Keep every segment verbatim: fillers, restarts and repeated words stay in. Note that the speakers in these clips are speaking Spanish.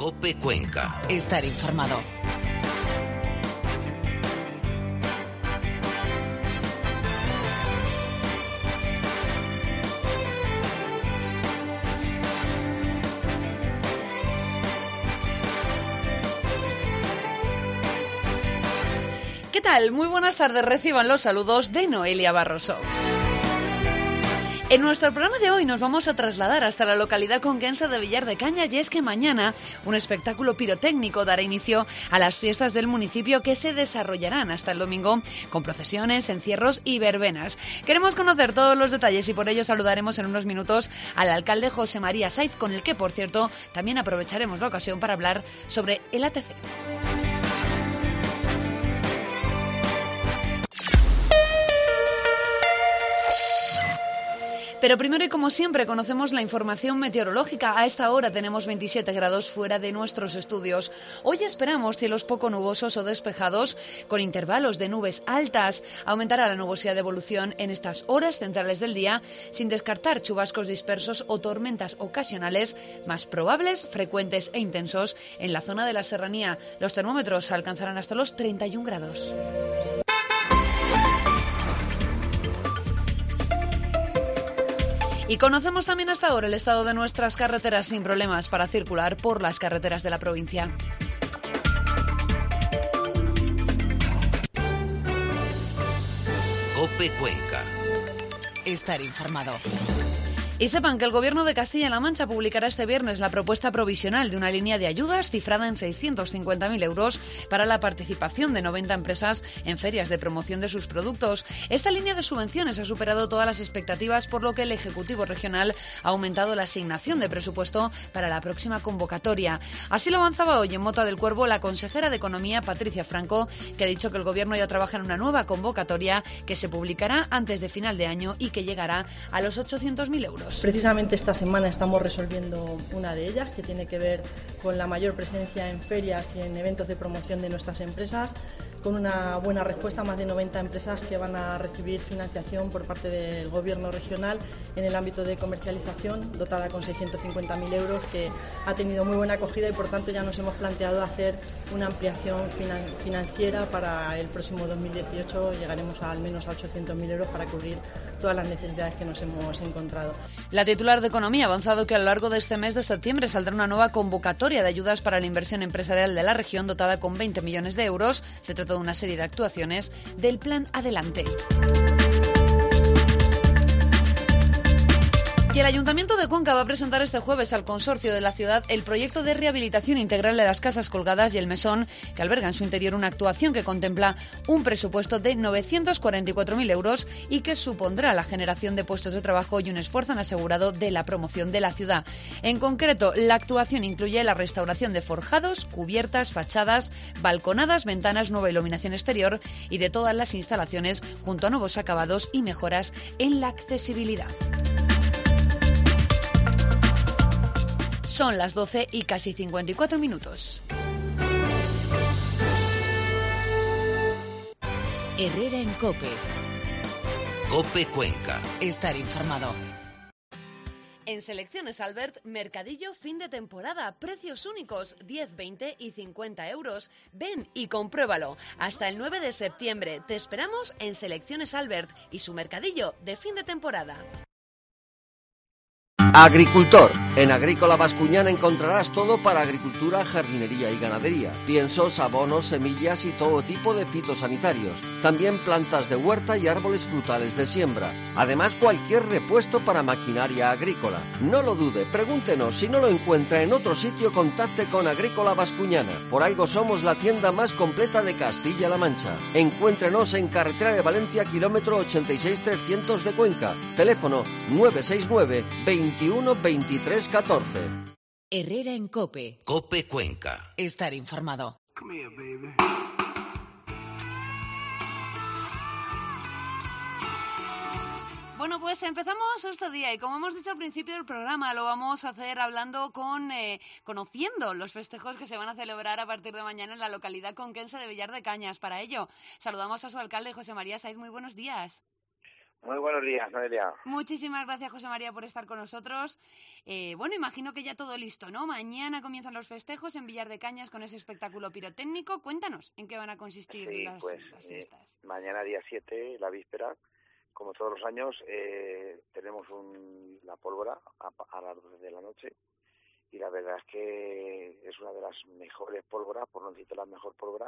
COPE Cuenca. Estar informado. ¿Qué tal? Muy buenas tardes. Reciban los saludos de Noelia Barroso. En nuestro programa de hoy nos vamos a trasladar hasta la localidad conquense de Villar de Cañas, y es que mañana un espectáculo pirotécnico dará inicio a las fiestas del municipio, que se desarrollarán hasta el domingo con procesiones, encierros y verbenas. Queremos conocer todos los detalles y por ello saludaremos en unos minutos al alcalde José María Saiz, con el que, por cierto, también aprovecharemos la ocasión para hablar sobre el A T C. Pero primero y como siempre conocemos la información meteorológica. A esta hora tenemos veintisiete grados fuera de nuestros estudios. Hoy esperamos cielos poco nubosos o despejados con intervalos de nubes altas. Aumentará la nubosidad de evolución en estas horas centrales del día, sin descartar chubascos dispersos o tormentas ocasionales más probables, frecuentes e intensos en la zona de la serranía. Los termómetros alcanzarán hasta los treinta y un grados. Y conocemos también hasta ahora el estado de nuestras carreteras sin problemas para circular por las carreteras de la provincia. COPE Cuenca. Estar informado. Y sepan que el Gobierno de Castilla-La Mancha publicará este viernes la propuesta provisional de una línea de ayudas cifrada en seiscientos cincuenta mil euros para la participación de noventa empresas en ferias de promoción de sus productos. Esta línea de subvenciones ha superado todas las expectativas, por lo que el Ejecutivo Regional ha aumentado la asignación de presupuesto para la próxima convocatoria. Así lo avanzaba hoy en Mota del Cuervo la consejera de Economía, Patricia Franco, que ha dicho que el Gobierno ya trabaja en una nueva convocatoria que se publicará antes de final de año y que llegará a los ochocientos mil euros. Precisamente esta semana estamos resolviendo una de ellas, que tiene que ver con la mayor presencia en ferias y en eventos de promoción de nuestras empresas, con una buena respuesta, más de noventa empresas que van a recibir financiación por parte del Gobierno regional en el ámbito de comercialización, dotada con seiscientos cincuenta mil euros, que ha tenido muy buena acogida y por tanto ya nos hemos planteado hacer una ampliación finan- financiera para el próximo dos mil dieciocho. Llegaremos a, al menos a ochocientos mil euros para cubrir todas las necesidades que nos hemos encontrado. La titular de Economía ha avanzado que a lo largo de este mes de septiembre saldrá una nueva convocatoria de ayudas para la inversión empresarial de la región, dotada con veinte millones de euros. Se trata de una serie de actuaciones del Plan Adelante. Y el Ayuntamiento de Cuenca va a presentar este jueves al Consorcio de la ciudad el proyecto de rehabilitación integral de las Casas Colgadas y el Mesón, que alberga en su interior una actuación que contempla un presupuesto de novecientos cuarenta y cuatro mil euros y que supondrá la generación de puestos de trabajo y un esfuerzo en asegurado de la promoción de la ciudad. En concreto, la actuación incluye la restauración de forjados, cubiertas, fachadas, balconadas, ventanas, nueva iluminación exterior y de todas las instalaciones, junto a nuevos acabados y mejoras en la accesibilidad. Son las doce y casi cincuenta y cuatro minutos. Herrera en COPE. COPE Cuenca. Estar informado. En Selecciones Albert, mercadillo fin de temporada, precios únicos, diez, veinte y cincuenta euros. Ven y compruébalo. Hasta el nueve de septiembre te esperamos en Selecciones Albert y su mercadillo de fin de temporada. Agricultor. En Agrícola Bascuñana encontrarás todo para agricultura, jardinería y ganadería. Piensos, abonos, semillas y todo tipo de fitosanitarios. También plantas de huerta y árboles frutales de siembra. Además, cualquier repuesto para maquinaria agrícola. No lo dude, pregúntenos. Si no lo encuentra en otro sitio, contacte con Agrícola Bascuñana. Por algo somos la tienda más completa de Castilla-La Mancha. Encuéntrenos en Carretera de Valencia, kilómetro ochenta y seis trescientos de Cuenca. Teléfono nueve seis nueve, veintiuno, veintitrés, catorce. Herrera en COPE. COPE Cuenca. Estar informado. Come here, baby. Bueno, pues empezamos este día y como hemos dicho al principio del programa, lo vamos a hacer hablando con, eh, conociendo los festejos que se van a celebrar a partir de mañana en la localidad conquense de Villar de Cañas. Para ello, saludamos a su alcalde, José María Saiz. Muy buenos días. Muy buenos días, Noelia. Muchísimas gracias, José María, por estar con nosotros. Eh, bueno, imagino que ya todo listo, ¿no? Mañana comienzan los festejos en Villar de Cañas con ese espectáculo pirotécnico. Cuéntanos, ¿en qué van a consistir sí, las, pues, las fiestas? Eh, mañana, día siete, la víspera, como todos los años, eh, tenemos un, la pólvora a, a las doce de la noche. Y la verdad es que es una de las mejores pólvoras, por no decir la mejor pólvora,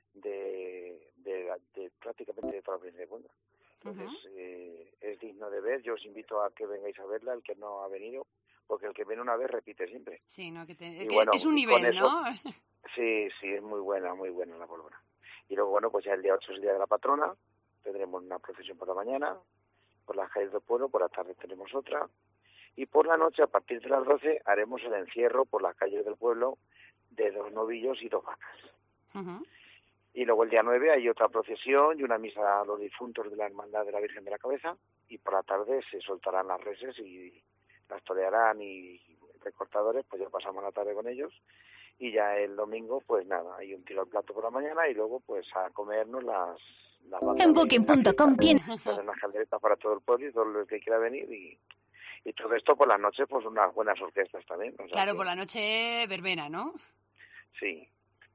de, de, de prácticamente de toda la provincia de Cuenca. Entonces, uh-huh. eh, es digno de ver. Yo os invito a que vengáis a verla, el que no ha venido, porque el que viene una vez repite siempre. Sí, no, que, te, y que bueno, es un nivel, eso, ¿no? Sí, sí, es muy buena, muy buena la pólvora. Y luego, bueno, pues ya el día ocho es el día de la patrona, tendremos una procesión por la mañana, por las calles del pueblo, por la tarde tenemos otra, y por la noche, a partir de las doce, haremos el encierro por las calles del pueblo de dos novillos y dos vacas. Uh-huh. Y luego el día nueve hay otra procesión y una misa a los difuntos de la Hermandad de la Virgen de la Cabeza, y por la tarde se soltarán las reses y las torearán, y recortadores, pues ya pasamos la tarde con ellos, y ya el domingo, pues nada, hay un tiro al plato por la mañana y luego pues a comernos las... las en booking punto com tiene unas calderetas para todo el pueblo y todo el que quiera venir, y, y todo esto por las noches, pues unas buenas orquestas también. O sea, claro, que, por la noche verbena, ¿no? Sí.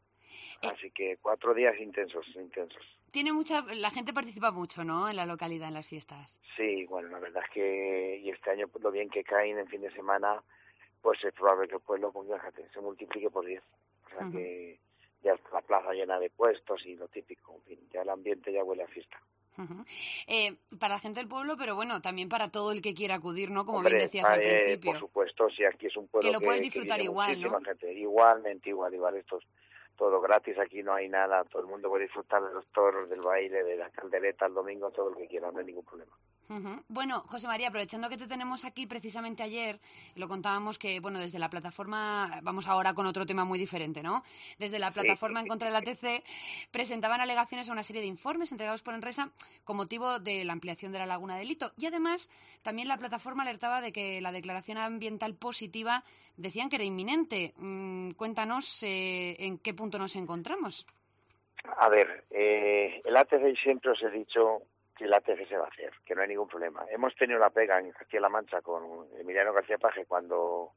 Así que cuatro días intensos, intensos. Tiene mucha, la gente participa mucho, ¿no?, en la localidad, en las fiestas. Sí, bueno, la verdad es que y este año, pues, lo bien que caen en fin de semana, pues es probable que el pueblo, pues, fíjate, se multiplique por diez. O sea, uh-huh. que ya está la plaza llena de puestos y lo típico, en fin, ya el ambiente ya huele a fiesta. Uh-huh. Eh, para la gente del pueblo, pero bueno, también para todo el que quiera acudir, ¿no? Como Hombre, bien decías al eh, principio. Por supuesto, si aquí es un pueblo que lo que, puedes disfrutar que igual, ¿no? Gente. Igualmente, igual, igual, estos todo gratis, aquí no hay nada, todo el mundo puede disfrutar de los toros, del baile, de las calderetas el domingo, todo lo que quiera, no hay ningún problema. Uh-huh. Bueno, José María, aprovechando que te tenemos aquí, precisamente ayer lo contábamos que, bueno, desde la plataforma, vamos ahora con otro tema muy diferente, ¿no? Desde la plataforma sí. en contra de la T C presentaban alegaciones a una serie de informes entregados por Enresa con motivo de la ampliación de la laguna de Lito, y además también la plataforma alertaba de que la declaración ambiental positiva decían que era inminente. Mm, cuéntanos eh, en qué punto nos encontramos. A ver, eh, el A T C siempre os he dicho que el A T C se va a hacer, que no hay ningún problema. Hemos tenido la pega en Castilla-La Mancha con Emiliano García Paje cuando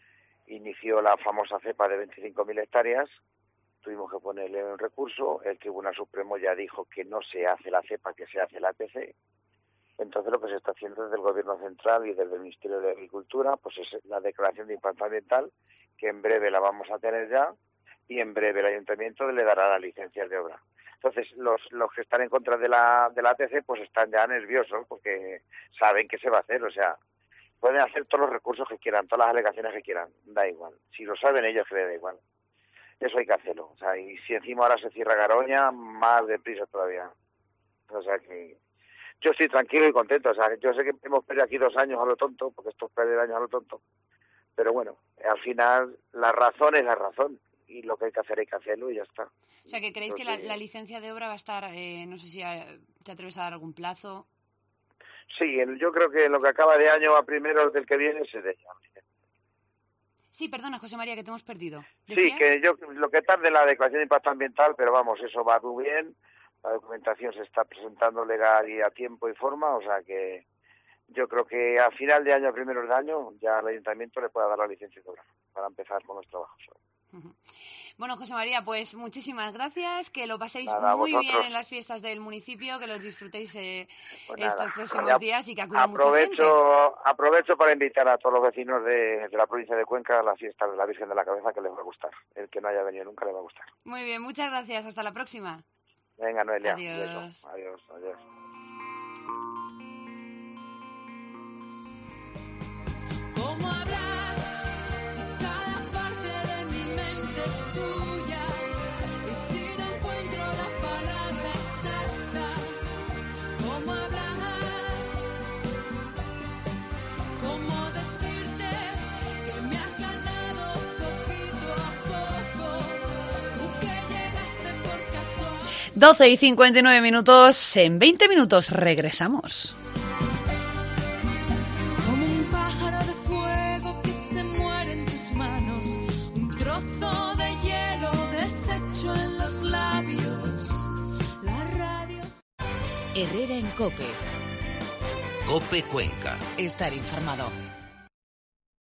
inició la famosa cepa de veinticinco mil hectáreas. Tuvimos que ponerle un recurso. El Tribunal Supremo ya dijo que no se hace la cepa, que se hace el A T C. Entonces lo que se está haciendo desde el Gobierno Central y desde el Ministerio de Agricultura, pues es la declaración de impacto ambiental, que en breve la vamos a tener ya, y en breve el Ayuntamiento le dará las licencias de obra. Entonces, los los que están en contra de la de la A T C, pues están ya nerviosos porque saben que se va a hacer. O sea, pueden hacer todos los recursos que quieran, todas las alegaciones que quieran, da igual. Si lo saben ellos, que les da igual. Eso hay que hacerlo. O sea, y si encima ahora se cierra Garoña, más deprisa todavía. O sea que yo estoy tranquilo y contento. O sea, yo sé que hemos perdido aquí dos años a lo tonto, porque esto es perder años a lo tonto. Pero bueno, al final la razón es la razón. Y lo que hay que hacer hay que hacerlo y ya está. O sea, que creéis Entonces, que la, la licencia de obra va a estar, eh, no sé si te atreves a dar algún plazo. Sí, el, yo creo que en lo que acaba de año a primeros del que viene se deja. Sí, perdona, José María, que te hemos perdido. ¿Decías? Sí, que yo lo que tarde la declaración de impacto ambiental, pero vamos, eso va muy bien. La documentación se está presentando legal y a tiempo y forma, o sea que yo creo que a final de año, a primeros de año, ya el Ayuntamiento le pueda dar la licencia de obra para empezar con los trabajos. Bueno, José María, pues muchísimas gracias, que lo paséis nada, muy vosotros. bien en las fiestas del municipio, que los disfrutéis eh, pues estos próximos ya, días y que acuda aprovecho, mucha gente. Aprovecho para invitar a todos los vecinos de, de la provincia de Cuenca a la fiesta de la Virgen de la Cabeza, que les va a gustar. El que no haya venido nunca le va a gustar. Muy bien, muchas gracias, hasta la próxima. Venga, Noelia. Adiós. Adiós, adiós. doce y cincuenta y nueve minutos, en veinte minutos regresamos. Como un pájaro de fuego que se muere en tus manos, un trozo de hielo deshecho en los labios, la radio... Herrera en COPE. Cope Cuenca. Estar informado.